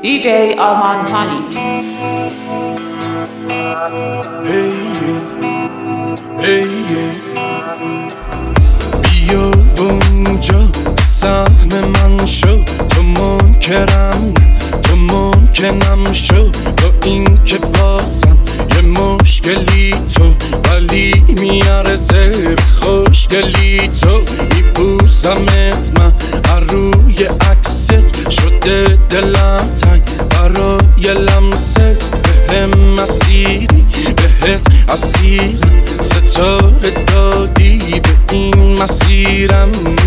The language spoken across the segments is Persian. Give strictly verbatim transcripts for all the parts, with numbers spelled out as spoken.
دی جی آرمان پانی. hey, hey, hey. بیا اونجا سهم من شو، تو منکرم تو ممکنم شو، با این که بازم یه مشکلی تو، ولی میارزه به خوشگلی تو. میبوسمت من روی عکست، شده دلم تنگ برای لمست. بهم مسیری بهت اسیرم، ستاره دادی به این مسیرم.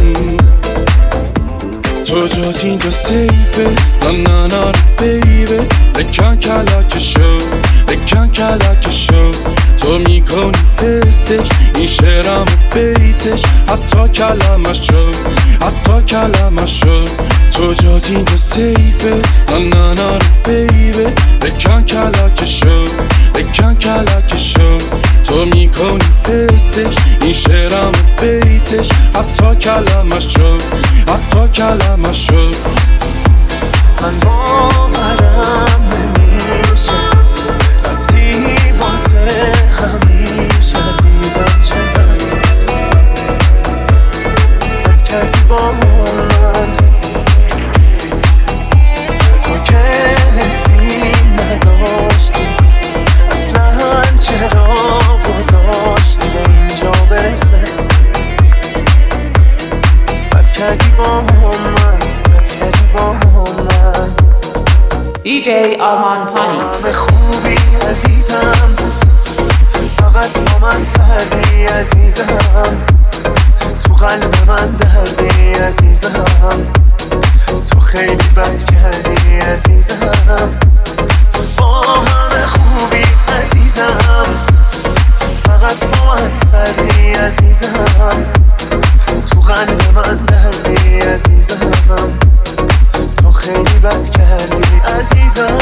تو جات اینجا سیفه، نا نا نا بیبه. بکن کلک شو بکن کلک شو، تو میکنی حسش این شعرم بیتش، حتی کلمش شو حتی کلمش شو. تو جات اینجا سیفه، نا نا نا بیبه. بکن کلک شو بکن کلک شو، تو میکنی حسش این شعرم بیتش، حتی کلمش شو حتی کلمش شو. من باورم نمیشه رفتی واسه همیشه عزیزم، چقدر بد کردی با من. تو که حسی نداشتی اصلا، چرا گذاشتی به اینجا برسه؟ بد کردی با من بد کردی با من. دی جی آرمان پانی. همه خوبی عزیزم، فقط با من سردی عزیزم، تو قلب من دردی عزیزم، تو خیلی بد کردی عزیزم. با همه خوبی عزیزم، فقط با من سردی عزیزم، تو قلب من دردی عزیزم، تو خیلی بد کردی عزیزم.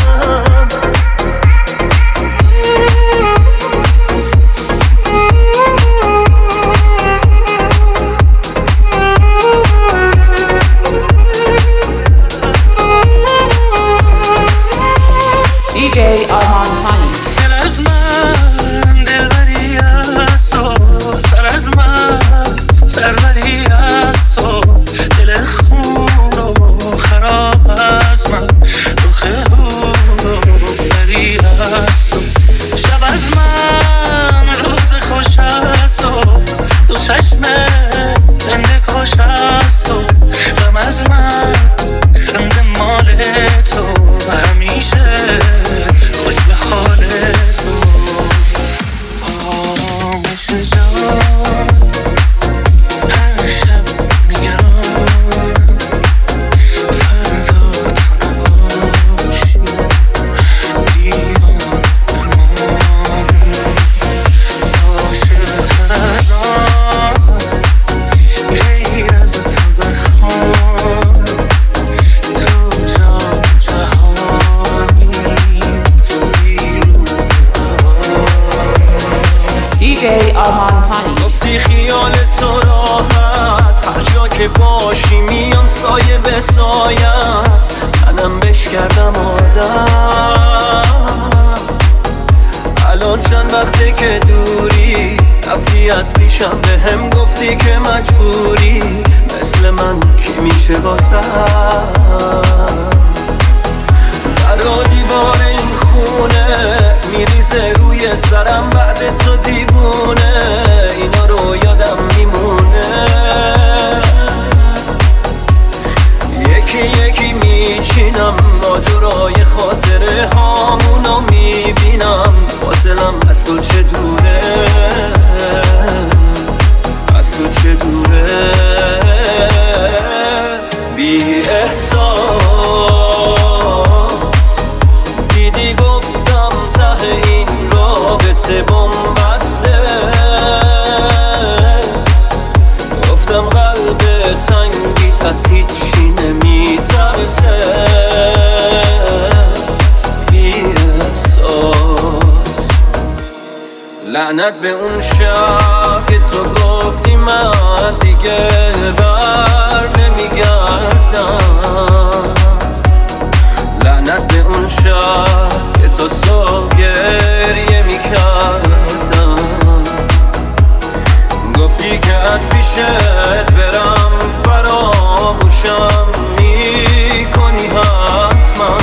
دی جی آرمان پانی. دل از من دلبری از تو، سر از من سروری از تو، دل خون و خراب از من، روخ و بری از تو. شب از من روز خوش از تو، دو چشم زنده کش از تو. غم از من خنده مال تو، همیشه خوش به حال تو. آرامش جان هر شب نگرانم، فردا تو نباشی دیوان درمانم. عاشق از آن غیر از تو بخوانم، تو جان جهانی بیرون دی جی آرمان پانی. گفتی خیال تو راحت، هر جا که باشی میام سایه به سایت، منم بش کردم عادت. الان چند وقته که دوری، رفتی از پیشم به هم گفتی که مجبوری، مثل من کی میشه واسه در و دیوار این خونه میریزه روی سرم بعد تو دیوونه، اینا رو یادم میمونه. یکی یکی میچینم ماجرای خاطره هامونو میبینم، فاصلم از تو چه دوره از تو چه دوره. بی احساس دیدی گفتم ته این رابطه بنبسته، گفتم قلب سنگی از هیچی نمیترسه. بی احساس لعنت به اون شب که تو گفتی من دیگه بر نمیگردم، لعنت دیگه از پیشت برم فراموشم میکنی حتما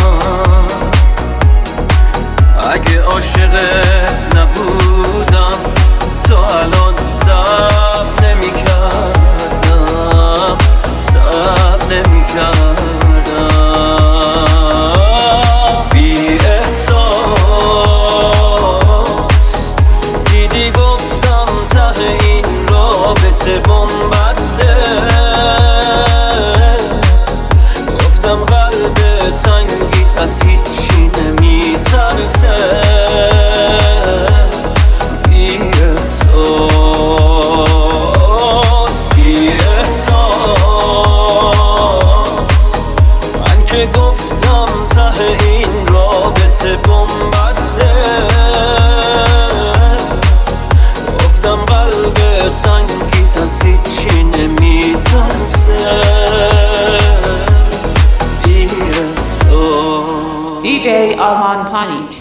اگه عاشقت نبودم تا الان صبر نمی کردم صبر نمی کردم بی احساس دیدی گفتم ته این رابطه بنبسته گفتم قلب سنگیت از هیچی نمیترسه بی احساس بی احساس من که گفتم ته این رابطه بنبسته گفتم قلب سنگیت از هیچی نمیترسه بی احساس D J Arman Pani.